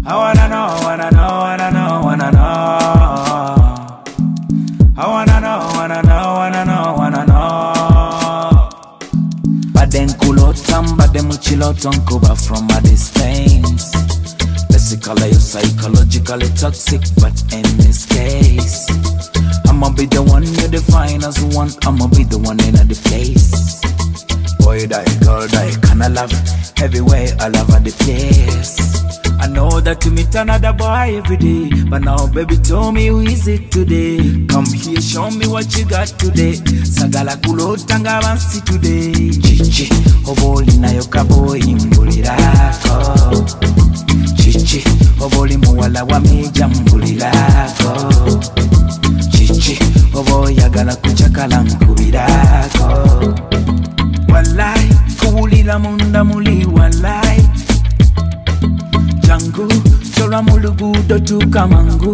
I wanna know, wanna know, wanna know, wanna know. I wanna know, wanna know, wanna know, wanna know. Baden kulotam, baden muchiloton kuba from a distance. Basically you're psychologically toxic, but in this case I'ma be the one you define as one. I'ma be the one in the place. Boy die, girl die, kinda love everywhere, I love at the place. I know that you meet another boy every day, but now baby tell me who is it today? Come here, show me what you got today. Sagala kulo tanga bansi today. Chichi, oboli na yoka boy imbulirako. Chichi, oboli muwala wa meja mbulirako. Chichi, obo yagala kuchakala nkubirako. Walai, kuwulila munda muli walai. Jangu, chola mulugudo tukamangu.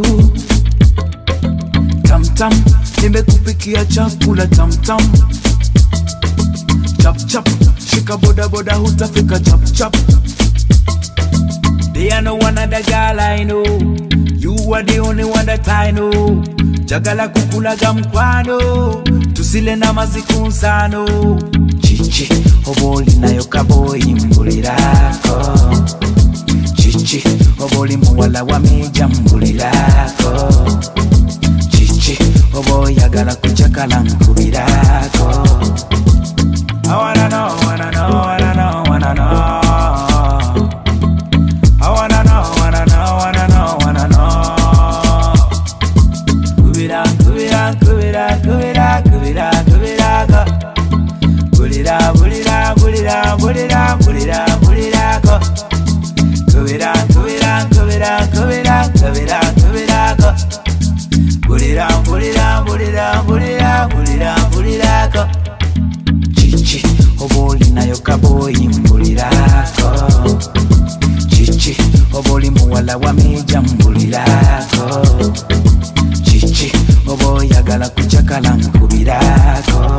Tam tam, nimekupikia chakula tam tam. Chap chap, shika boda boda hutafika chap chap. They are no one other girl I know. You are the only one that I know. Jagala kukula gamkwano, tusile na mazikunsano. Chichi, oboli na yokaboy imbulirako. Chichi, oboli muwala wa meja mbulirako. Chichi, obo yagala kuchakala nkubirako. I wanna know, wanna know, wanna know, wanna know. I wanna know, wanna know, wanna know, wanna know. Kubira, kubira, kubira, kubira, kubira, kubira, go. Bulira, bulira, bulira, bulira, bulira, bulira, go. Kubira, kubira, kubira, kubira, kubira, kubira, go. Bulira, bulira, bulira, bulira, bulira, bulira, go. Chichi, oboli na yokaboy imbulirako. Chichi, oboli muwala wa meja mbulirako. Chichi, obo yagala kuchakala nkubirako.